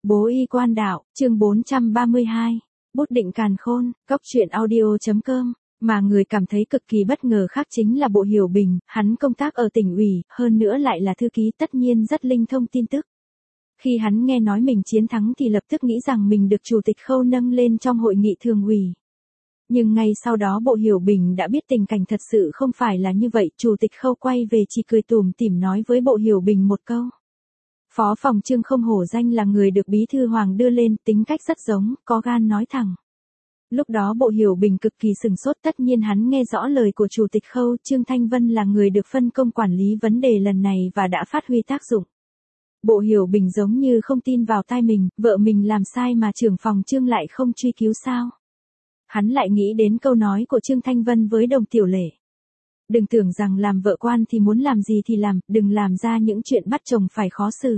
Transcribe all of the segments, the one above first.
Bố y quan đạo, chương 432. Bút định càn khôn, cốc truyện audio.com. Mà người cảm thấy cực kỳ bất ngờ khác chính là Bộ Hiểu Bình, hắn công tác ở tỉnh ủy, hơn nữa lại là thư ký, tất nhiên rất linh thông tin tức. Khi hắn nghe nói mình chiến thắng thì lập tức nghĩ rằng mình được Chủ tịch Khâu nâng lên trong hội nghị thường ủy. Nhưng ngay sau đó Bộ Hiểu Bình đã biết tình cảnh thật sự không phải là như vậy, Chủ tịch Khâu quay về chỉ cười tủm tỉm nói với Bộ Hiểu Bình một câu. Phó phòng Trương không hổ danh là người được Bí thư Hoàng đưa lên, tính cách rất giống, có gan nói thẳng. Lúc đó Bộ Hiểu Bình cực kỳ sừng sốt, tất nhiên hắn nghe rõ lời của Chủ tịch Khâu, Trương Thanh Vân là người được phân công quản lý vấn đề lần này và đã phát huy tác dụng. Bộ Hiểu Bình giống như không tin vào tai mình, vợ mình làm sai mà trưởng phòng Trương lại không truy cứu sao. Hắn lại nghĩ đến câu nói của Trương Thanh Vân với Đồng Tiểu Lệ. Đừng tưởng rằng làm vợ quan thì muốn làm gì thì làm, đừng làm ra những chuyện bắt chồng phải khó xử.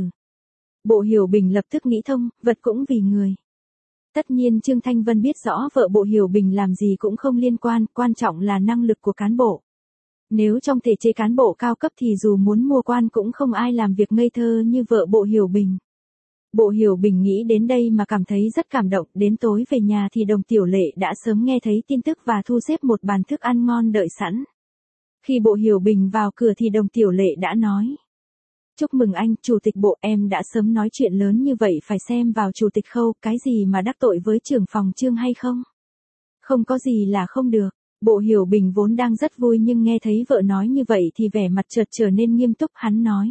Bộ Hiểu Bình lập tức nghĩ thông, vật cũng vì người. Tất nhiên Trương Thanh Vân biết rõ vợ Bộ Hiểu Bình làm gì cũng không liên quan, quan trọng là năng lực của cán bộ. Nếu trong thể chế cán bộ cao cấp thì dù muốn mua quan cũng không ai làm việc ngây thơ như vợ Bộ Hiểu Bình. Bộ Hiểu Bình nghĩ đến đây mà cảm thấy rất cảm động, đến tối về nhà thì Đồng Tiểu Lệ đã sớm nghe thấy tin tức và thu xếp một bàn thức ăn ngon đợi sẵn. Khi Bộ Hiểu Bình vào cửa thì Đồng Tiểu Lệ đã nói. Chúc mừng anh, Chủ tịch Bộ, em đã sớm nói chuyện lớn như vậy phải xem vào Chủ tịch Khâu, cái gì mà đắc tội với trưởng phòng Trương hay không? Không có gì là không được. Bộ Hiểu Bình vốn đang rất vui nhưng nghe thấy vợ nói như vậy thì vẻ mặt chợt trở nên nghiêm túc, hắn nói.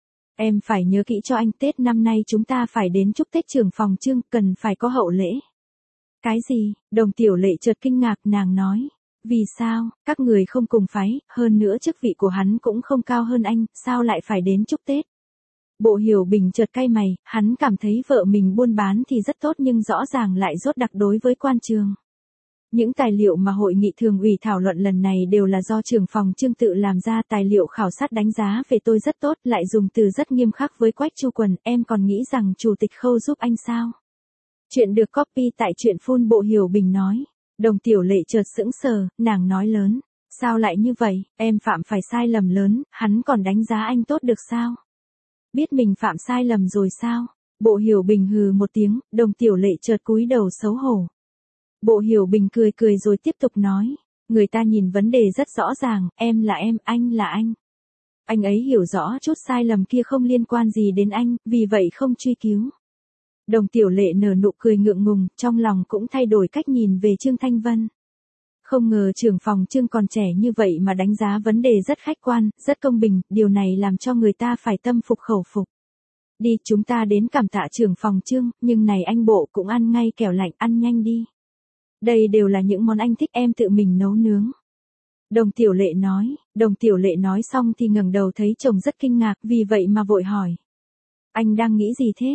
Em phải nhớ kỹ cho anh, Tết năm nay chúng ta phải đến chúc Tết trưởng phòng Trương, cần phải có hậu lễ. Cái gì? Đồng Tiểu Lệ chợt kinh ngạc, nàng nói. Vì sao, các người không cùng phái, hơn nữa chức vị của hắn cũng không cao hơn anh, sao lại phải đến chúc Tết? Bộ Hiểu Bình chợt cay mày, hắn cảm thấy vợ mình buôn bán thì rất tốt nhưng rõ ràng lại dốt đặc đối với quan trường. Những tài liệu mà hội nghị thường ủy thảo luận lần này đều là do trưởng phòng Trương tự làm ra, tài liệu khảo sát đánh giá về tôi rất tốt, lại dùng từ rất nghiêm khắc với Quách Chu Quần, em còn nghĩ rằng Chủ tịch Khâu giúp anh sao? Chuyện được copy tại truyện phun. Bộ Hiểu Bình nói. Đồng Tiểu Lệ chợt sững sờ, nàng nói lớn. Sao lại như vậy, em phạm phải sai lầm lớn, hắn còn đánh giá anh tốt được sao? Biết mình phạm sai lầm rồi sao? Bộ Hiểu Bình hừ một tiếng, Đồng Tiểu Lệ chợt cúi đầu xấu hổ. Bộ Hiểu Bình cười cười rồi tiếp tục nói. Người ta nhìn vấn đề rất rõ ràng, em là em, anh là anh. Anh ấy hiểu rõ chút sai lầm kia không liên quan gì đến anh, vì vậy không truy cứu. Đồng Tiểu Lệ nở nụ cười ngượng ngùng, trong lòng cũng thay đổi cách nhìn về Trương Thanh Vân. Không ngờ trưởng phòng Trương còn trẻ như vậy mà đánh giá vấn đề rất khách quan, rất công bình, điều này làm cho người ta phải tâm phục khẩu phục. Đi, chúng ta đến cảm tạ trưởng phòng Trương, nhưng này anh Bộ cũng ăn ngay kẻo lạnh, ăn nhanh đi. Đây đều là những món anh thích, em tự mình nấu nướng. Đồng Tiểu Lệ nói. Đồng Tiểu Lệ nói xong thì ngẩng đầu thấy chồng rất kinh ngạc, vì vậy mà vội hỏi. Anh đang nghĩ gì thế?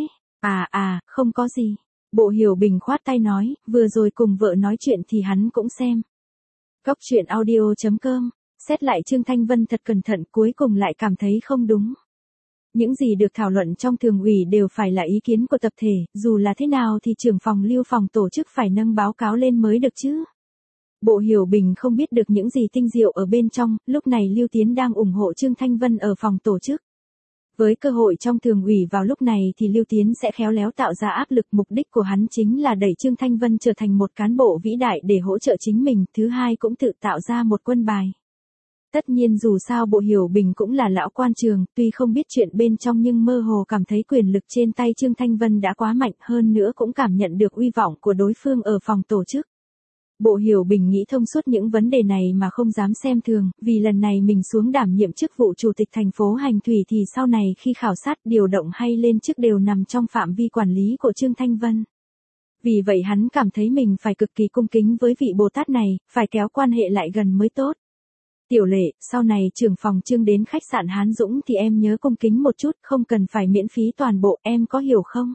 Không có gì. Bộ Hiểu Bình khoát tay nói, vừa rồi cùng vợ nói chuyện thì hắn cũng xem. Cốc truyện audio.com. Xét lại Trương Thanh Vân thật cẩn thận, cuối cùng lại cảm thấy không đúng. Những gì được thảo luận trong thường ủy đều phải là ý kiến của tập thể, dù là thế nào thì trưởng phòng Lưu phòng tổ chức phải nâng báo cáo lên mới được chứ. Bộ Hiểu Bình không biết được những gì tinh diệu ở bên trong, lúc này Lưu Tiến đang ủng hộ Trương Thanh Vân ở phòng tổ chức. Với cơ hội trong thường ủy vào lúc này thì Lưu Tiến sẽ khéo léo tạo ra áp lực, mục đích của hắn chính là đẩy Trương Thanh Vân trở thành một cán bộ vĩ đại để hỗ trợ chính mình, thứ hai cũng tự tạo ra một quân bài. Tất nhiên dù sao Bộ Hiểu Bình cũng là lão quan trường, tuy không biết chuyện bên trong nhưng mơ hồ cảm thấy quyền lực trên tay Trương Thanh Vân đã quá mạnh, hơn nữa cũng cảm nhận được uy vọng của đối phương ở phòng tổ chức. Bộ Hiểu Bình nghĩ thông suốt những vấn đề này mà không dám xem thường, vì lần này mình xuống đảm nhiệm chức vụ Chủ tịch thành phố Hành Thủy thì sau này khi khảo sát, điều động hay lên chức đều nằm trong phạm vi quản lý của Trương Thanh Vân. Vì vậy hắn cảm thấy mình phải cực kỳ cung kính với vị Bồ Tát này, phải kéo quan hệ lại gần mới tốt. Tiểu Lệ, sau này trưởng phòng Trương đến khách sạn Hán Dũng thì em nhớ cung kính một chút, không cần phải miễn phí toàn bộ, em có hiểu không?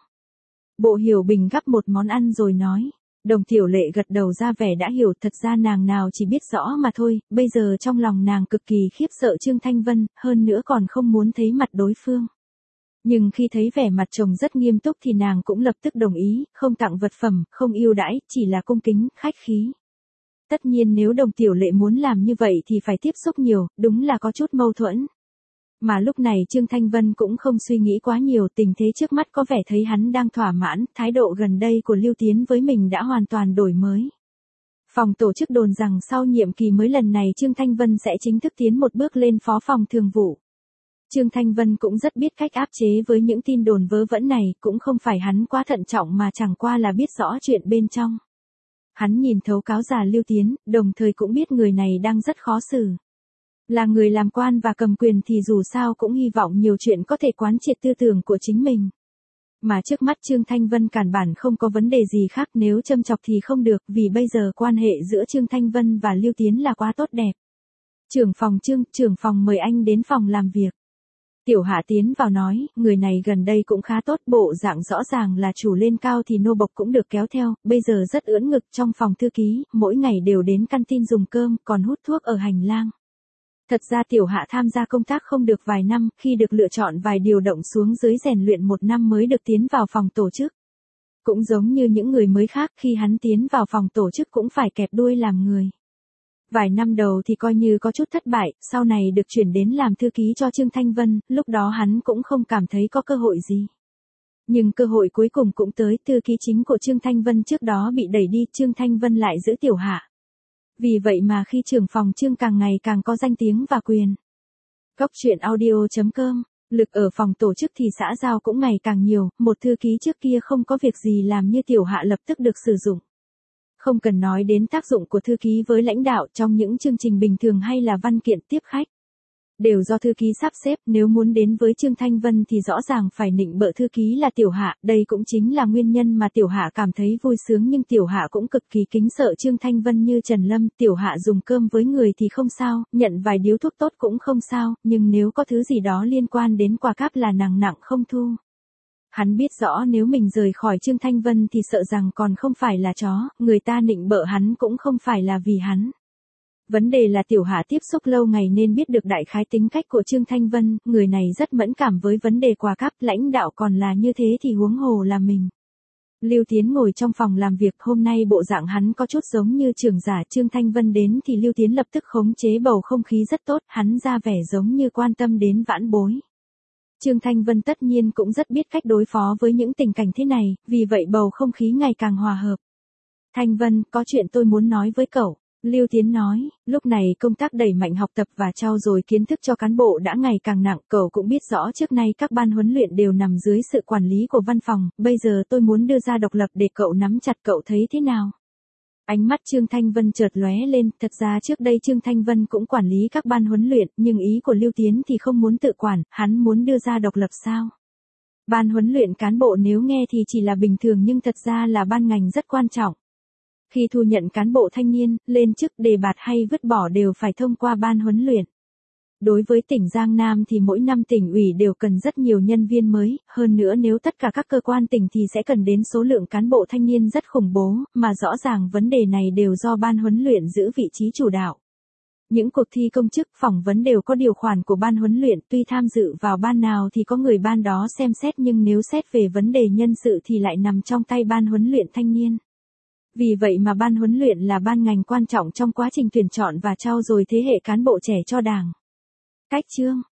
Bộ Hiểu Bình gắp một món ăn rồi nói. Đồng Tiểu Lệ gật đầu ra vẻ đã hiểu, thật ra nàng nào chỉ biết rõ mà thôi, bây giờ trong lòng nàng cực kỳ khiếp sợ Trương Thanh Vân, hơn nữa còn không muốn thấy mặt đối phương. Nhưng khi thấy vẻ mặt chồng rất nghiêm túc thì nàng cũng lập tức đồng ý, không tặng vật phẩm, không ưu đãi, chỉ là cung kính, khách khí. Tất nhiên nếu Đồng Tiểu Lệ muốn làm như vậy thì phải tiếp xúc nhiều, đúng là có chút mâu thuẫn. Mà lúc này Trương Thanh Vân cũng không suy nghĩ quá nhiều, tình thế trước mắt có vẻ thấy hắn đang thỏa mãn, thái độ gần đây của Lưu Tiến với mình đã hoàn toàn đổi mới. Phòng tổ chức đồn rằng sau nhiệm kỳ mới lần này Trương Thanh Vân sẽ chính thức tiến một bước lên phó phòng thường vụ. Trương Thanh Vân cũng rất biết cách áp chế với những tin đồn vớ vẩn này, cũng không phải hắn quá thận trọng mà chẳng qua là biết rõ chuyện bên trong. Hắn nhìn thấu cáo già Lưu Tiến, đồng thời cũng biết người này đang rất khó xử. Là người làm quan và cầm quyền thì dù sao cũng hy vọng nhiều chuyện có thể quán triệt tư tưởng của chính mình. Mà trước mắt Trương Thanh Vân cản bản không có vấn đề gì khác, nếu châm chọc thì không được, vì bây giờ quan hệ giữa Trương Thanh Vân và Lưu Tiến là quá tốt đẹp. Trưởng phòng Trương, trưởng phòng mời anh đến phòng làm việc. Tiểu Hạ tiến vào nói, người này gần đây cũng khá tốt, bộ dạng rõ ràng là chủ lên cao thì nô bộc cũng được kéo theo, bây giờ rất ưỡn ngực trong phòng thư ký, mỗi ngày đều đến canteen dùng cơm, còn hút thuốc ở hành lang. Thật ra Tiểu Hạ tham gia công tác không được vài năm, khi được lựa chọn vài điều động xuống dưới rèn luyện 1 năm mới được tiến vào phòng tổ chức. Cũng giống như những người mới khác, khi hắn tiến vào phòng tổ chức cũng phải kẹp đuôi làm người. Vài năm đầu thì coi như có chút thất bại, sau này được chuyển đến làm thư ký cho Trương Thanh Vân, lúc đó hắn cũng không cảm thấy có cơ hội gì. Nhưng cơ hội cuối cùng cũng tới, thư ký chính của Trương Thanh Vân trước đó bị đẩy đi, Trương Thanh Vân lại giữ Tiểu Hạ. Vì vậy mà khi trưởng phòng Trương càng ngày càng có danh tiếng và quyền. Góc truyện audio.com, lực ở phòng tổ chức thì xã giao cũng ngày càng nhiều, một thư ký trước kia không có việc gì làm như Tiểu Hạ lập tức được sử dụng. Không cần nói đến tác dụng của thư ký với lãnh đạo trong những chương trình bình thường hay là văn kiện tiếp khách. Đều do thư ký sắp xếp, nếu muốn đến với Trương Thanh Vân thì rõ ràng phải nịnh bợ thư ký là Tiểu Hạ, đây cũng chính là nguyên nhân mà Tiểu Hạ cảm thấy vui sướng, nhưng Tiểu Hạ cũng cực kỳ kính sợ Trương Thanh Vân như Trần Lâm. Tiểu Hạ dùng cơm với người thì không sao, nhận vài điếu thuốc tốt cũng không sao, nhưng nếu có thứ gì đó liên quan đến quà cáp là nàng nặng không thu. Hắn biết rõ nếu mình rời khỏi Trương Thanh Vân thì sợ rằng còn không phải là chó, người ta nịnh bợ hắn cũng không phải là vì hắn. Vấn đề là Tiểu Hạ tiếp xúc lâu ngày nên biết được đại khái tính cách của Trương Thanh Vân, người này rất mẫn cảm với vấn đề quà cáp, lãnh đạo còn là như thế thì huống hồ là mình. Lưu Tiến ngồi trong phòng làm việc, hôm nay bộ dạng hắn có chút giống như trưởng giả. Trương Thanh Vân đến thì Lưu Tiến lập tức khống chế bầu không khí rất tốt, hắn ra vẻ giống như quan tâm đến vãn bối. Trương Thanh Vân tất nhiên cũng rất biết cách đối phó với những tình cảnh thế này, vì vậy bầu không khí ngày càng hòa hợp. Thanh Vân, có chuyện tôi muốn nói với cậu. Lưu Tiến nói, lúc này công tác đẩy mạnh học tập và trau dồi kiến thức cho cán bộ đã ngày càng nặng, cậu cũng biết rõ trước nay các ban huấn luyện đều nằm dưới sự quản lý của văn phòng, bây giờ tôi muốn đưa ra độc lập để cậu nắm chặt, cậu thấy thế nào? Ánh mắt Trương Thanh Vân chợt lóe lên, thật ra trước đây Trương Thanh Vân cũng quản lý các ban huấn luyện, nhưng ý của Lưu Tiến thì không muốn tự quản, hắn muốn đưa ra độc lập sao? Ban huấn luyện cán bộ nếu nghe thì chỉ là bình thường nhưng thật ra là ban ngành rất quan trọng. Khi thu nhận cán bộ thanh niên, lên chức, đề bạt hay vứt bỏ đều phải thông qua ban huấn luyện. Đối với tỉnh Giang Nam thì mỗi năm tỉnh ủy đều cần rất nhiều nhân viên mới, hơn nữa nếu tất cả các cơ quan tỉnh thì sẽ cần đến số lượng cán bộ thanh niên rất khủng bố, mà rõ ràng vấn đề này đều do ban huấn luyện giữ vị trí chủ đạo. Những cuộc thi công chức, phỏng vấn đều có điều khoản của ban huấn luyện, tuy tham dự vào ban nào thì có người ban đó xem xét, nhưng nếu xét về vấn đề nhân sự thì lại nằm trong tay ban huấn luyện thanh niên. Vì vậy mà ban huấn luyện là ban ngành quan trọng trong quá trình tuyển chọn và trau dồi thế hệ cán bộ trẻ cho Đảng. Cách chương